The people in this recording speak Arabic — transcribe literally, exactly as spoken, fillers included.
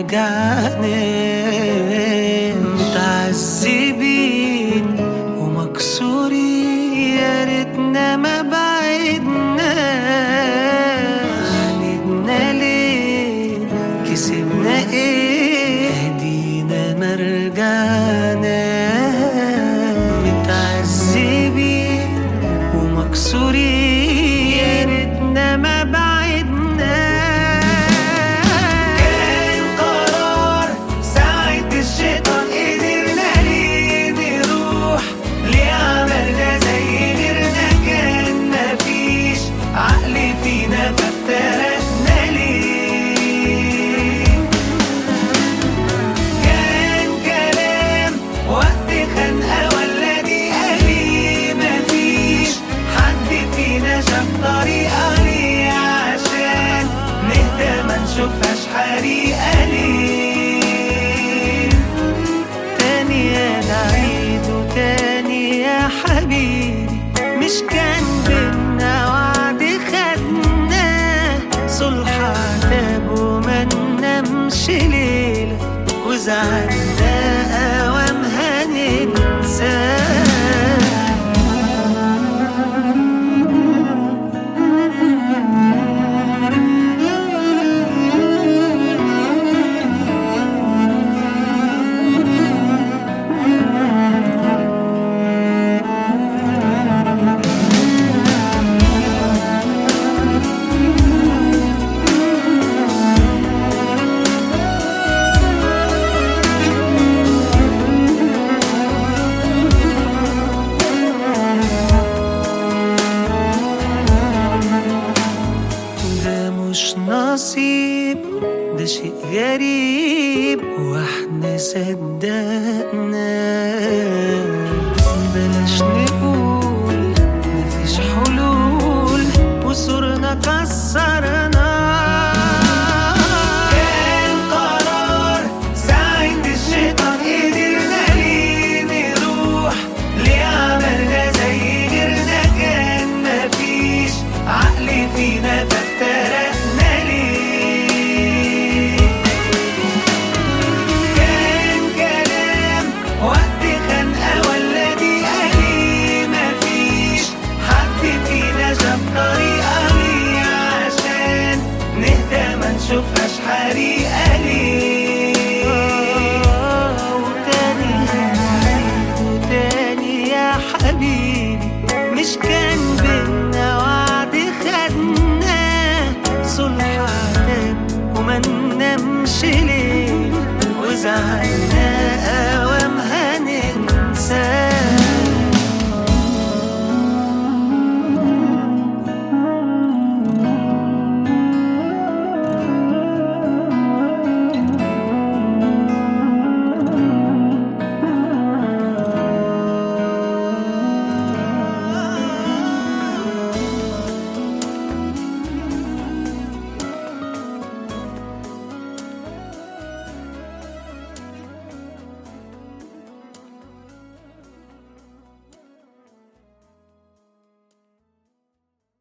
مرجعناش، متعذبين ومكسورين، يا ريتنا ما بعدناش. عاندنا ليه؟ كسبنا ايه؟ ادينا مرجعناش، متعذبين ومكسورين، يا ريتنا ما بعدناش. كان قرار ساعة الشيطان، قدرنا ليه نروح؟ ليه عملنا زي غيرنا؟ كان مفيش عقل فينا فافترقنا ليه؟ كان كلام وقت خنقة ولا دي قليل؟ مفيش حد فينا شاف طريقة ليه عشان نهدى ما نشوفهاش حريقة ليه؟ تاني يا نعيد وتاني يا حبيبي، مش كان بينا وعد خدناه؟ صلح عتاب وما ننامش ليلة، وزعلنا أوام هننساه. ده مش نصيب، ده شيء غريب واحنا صدقنا. بلاش نقول مفيش حلول وصورنا كسرنا. كان قرار ساعة الشيطان، قدرنا ليه نروح؟ ليه عملنا زي غيرنا؟ كان مفيش عقل فينا فافترقنا ليه؟ كان كلام وقت خنقة ولا دي قليل؟ مفيش حد فينا شاف طريقة ليه عشان نهدى ما نشوفهاش حريقة ليه؟ وتاني وتاني يا حبيبي، مش كان